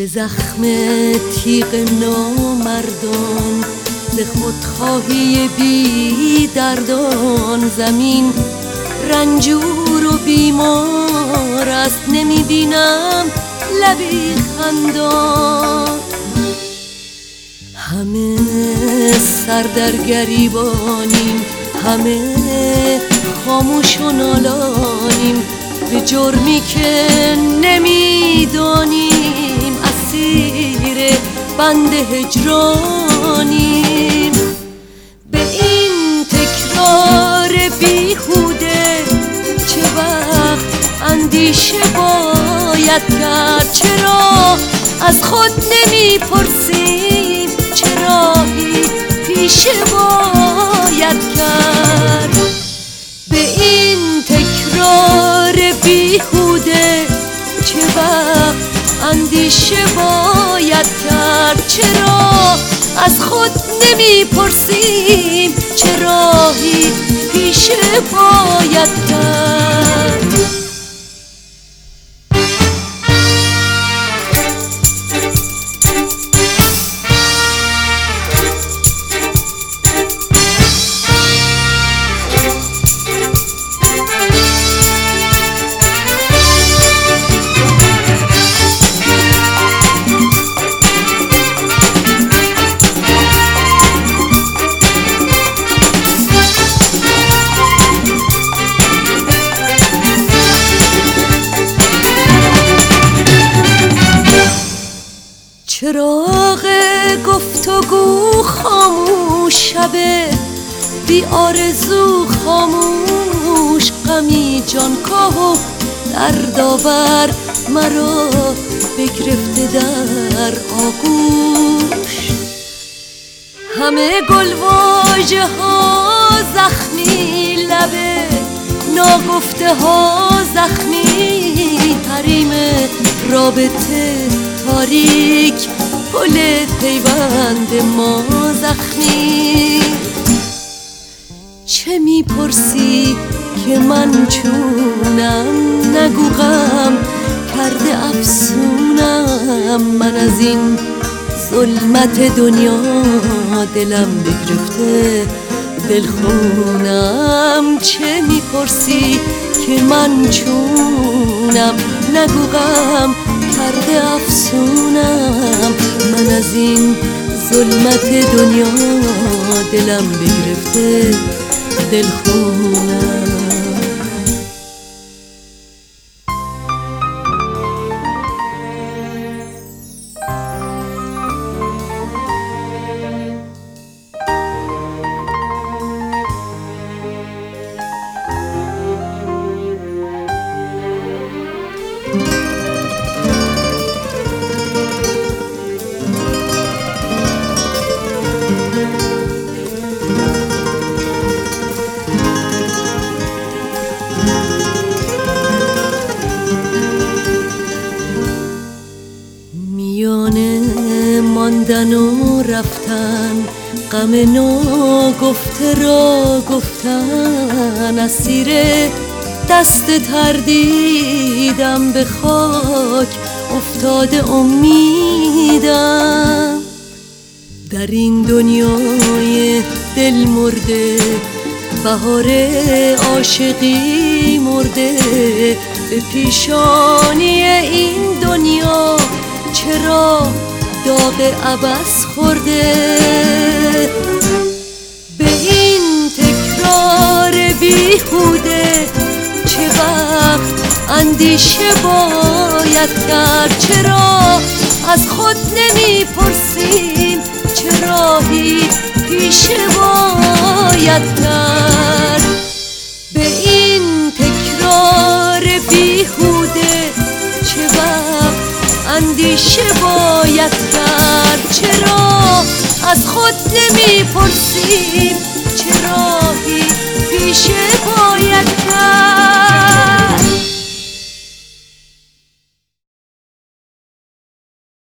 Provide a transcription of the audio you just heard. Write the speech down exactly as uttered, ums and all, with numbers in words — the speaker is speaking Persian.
به زخم تیغ نامردان، ز خودخواهی بی دردان زمین رنجور و بیمار است. نمی بینم لبی خندان، همه سر در گریبانیم، همه خاموش و نالانیم، به جرمی که نمیدانیم اسیر بند هجرانیم. به این تکرار بیهوده چه وقت اندیشه باید کرد؟ چرا از خود نمیپرسیم چه راهی پیشه باید کرد؟ به این تکرار بیهوده چه وقت اندیشه باید کرد؟ چرا از خود نمیپرسیم چه راهی پیشه باید کرد؟ چراغ گفتگو خاموش، شب بی آرزو خاموش، غمی جانکاه و دردآور مرا بگرفته در آغوش. همه گل واژه ها زخمی، لب ناگفته ها زخمی، حریم رابطه تاریک، پل پیوند ما زخمی. چه میپرسی که من چونم؟ نگو غم کرده افسونم، من از این ظلمت دنیا دلم بگرفته دلخونم. چه میپرسی که من چونم؟ نگو غم کرده افسونم، من از این ظلمت دنیا دلم بگرفته دلخونم. ماندن و رفتن، غم ناگفته را گفتن، اسیر دست تردیدم، به خاک افتاده امیدم. در این دنیای دل مرده، بهار عاشقی مرده، به پیشانی این دنیا چرا داغ عبث خورده؟ به این تکرار بیهوده چه وقت اندیشه باید کرد؟ چرا از خود نمیپرسیم چه راهی پیشه باید کرد؟ به این تکرار بیهوده چه وقت اندیشه باید کرد؟ چرا از خود نمیپرسیم چه راهی پیشه باید